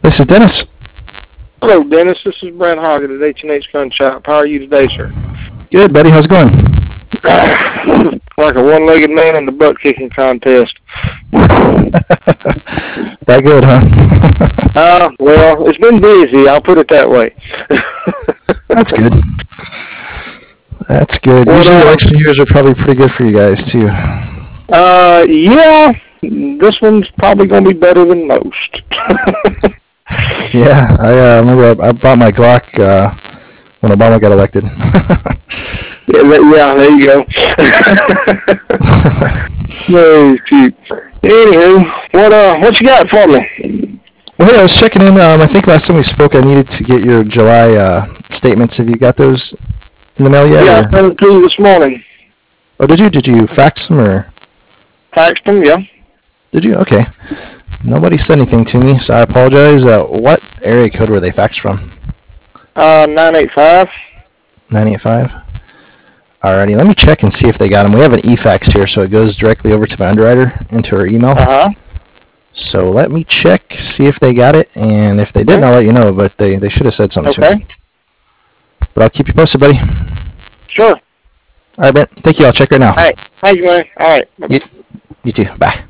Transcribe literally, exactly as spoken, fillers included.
This is Dennis. Hello, Dennis. This is Brent Hoggett at H and H Gun Shop. How are you today, sir? Good, buddy. How's it going? Like a one-legged man in the butt-kicking contest. That good, huh? uh, well, it's been busy. I'll put it that way. That's good. That's good. Well, Usually uh, election years are probably pretty good for you guys, too. Uh, yeah. This one's probably going to be better than most. Yeah, I uh, remember I, I bought my Glock uh, when Obama got elected. yeah, that, yeah, there you go. No, shoot. Anywho, what uh, what you got for me? Well, hey, I was checking in. Um, I think last time we spoke, I needed to get your July uh, statements. Have you got those in the mail yet? Yeah, or? I sent them to you this morning. Oh, did you? Did you fax them or? Faxed them, yeah. Did you? Okay. Nobody said anything to me, so I apologize. Uh, what area code were they faxed from? Uh, nine eight five. nine eight five? Alrighty, let me check and see if they got them. We have an e-fax here, so it goes directly over to my underwriter into her email. Uh-huh. So let me check, see if they got it, and if they didn't, I'll let you know, but they, they should have said something okay. to me. But I'll keep you posted, buddy. Sure. Alright, Brent. Thank you. I'll check right now. All right. Thank you, man. All right. You, you too. Bye.